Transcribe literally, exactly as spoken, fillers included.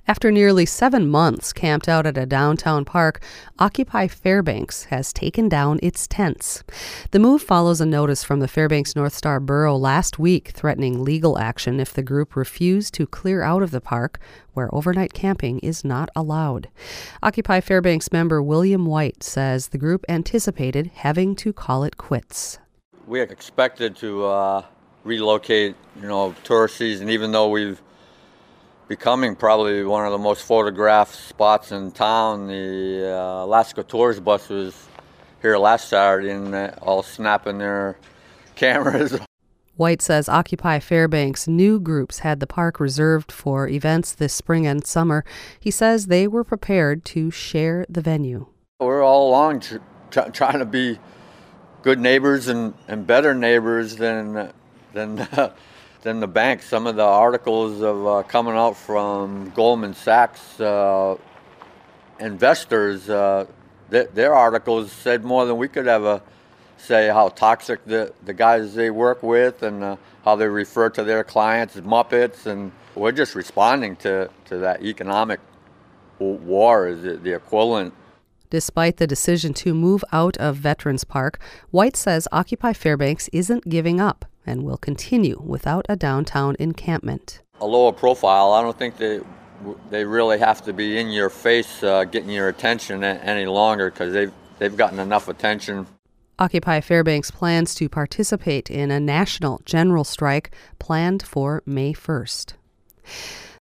After nearly seven months camped out at a downtown park, Occupy Fairbanks has taken down its tents. The move follows a notice from the Fairbanks North Star Borough last week threatening legal action if the group refused to clear out of the park, where overnight camping is not allowed. Occupy Fairbanks member William White says the group anticipated having to call it quits. We expected to uh, relocate, you know, tourist season, even though we've becoming probably one of the most photographed spots in town. The uh, Alaska Tours bus was here last Saturday and uh, all snapping their cameras. White says Occupy Fairbanks knew groups had the park reserved for events this spring and summer. He says they were prepared to share the venue. We're all along tr- tr- trying to be good neighbors and, and better neighbors than than uh, than the bank. Some of the articles of uh, coming out from Goldman Sachs uh, investors, uh, th- their articles said more than we could ever say how toxic the, the guys they work with and uh, how they refer to their clients as Muppets. And we're just responding to, to that economic war, is the equivalent. Despite the decision to move out of Veterans Park, White says Occupy Fairbanks isn't giving up and will continue without a downtown encampment. A lower profile, I don't think they they really have to be in your face uh, getting your attention any longer, because they've, they've gotten enough attention. Occupy Fairbanks plans to participate in a national general strike planned for May first.